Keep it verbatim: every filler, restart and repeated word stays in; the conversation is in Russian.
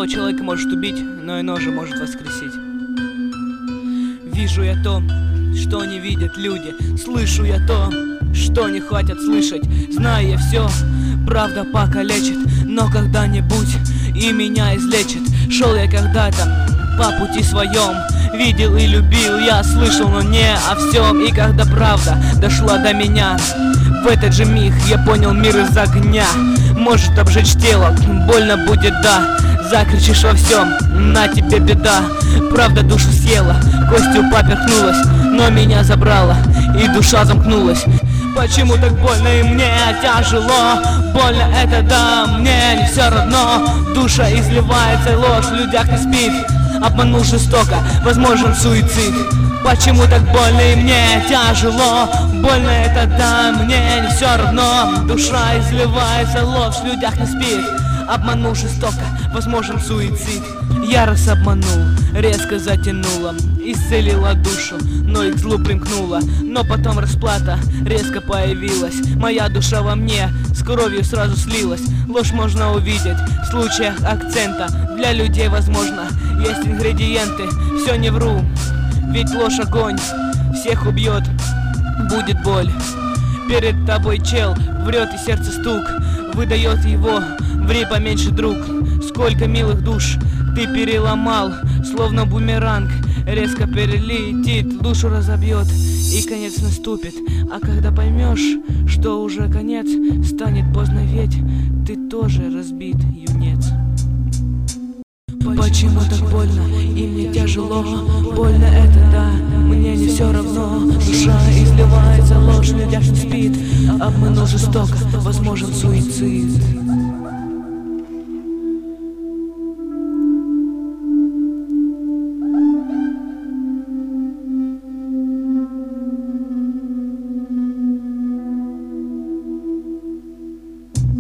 Одного человека может убить, но иного же может воскресить. Вижу я то, что не видят люди. Слышу я то, что не хотят слышать. Знаю я все, правда покалечит, но когда-нибудь и меня излечит. Шел я когда-то по пути своем, видел и любил, я слышал, но не о всем. И когда правда дошла до меня, в этот же миг я понял мир из огня. Может обжечь тело, больно будет, да. Закричишь во всем, на тебе беда. Правда душу съела, костью поперхнулась, но меня забрала, и душа замкнулась. Почему так больно и мне тяжело? Больно это да, мне не все равно. Душа изливается, ложь в людях не спит. Обманул жестоко, возможен суицид. Почему так больно и мне тяжело? Больно это да, мне не все равно. Душа изливается, ложь в людях не спит. Обманул жестоко, возможен суицид. Я раз обманул, резко затянула, исцелила душу, но и к злу примкнула. Но потом расплата резко появилась. Моя душа во мне с кровью сразу слилась. Ложь можно увидеть в случаях акцента. Для людей возможно есть ингредиенты. Все не вру, ведь ложь огонь всех убьет, будет боль. Перед тобой чел врет и сердце стук выдает его. Ври поменьше, друг, сколько милых душ ты переломал, словно бумеранг резко перелетит, душу разобьет и конец наступит. А когда поймешь, что уже конец, станет поздно, ведь ты тоже разбит, юнец. Почему так больно и мне тяжело? Больно это да, мне не все равно. Душа изливается, ложь в людях не спит. Обманул жестоко, возможен суицид.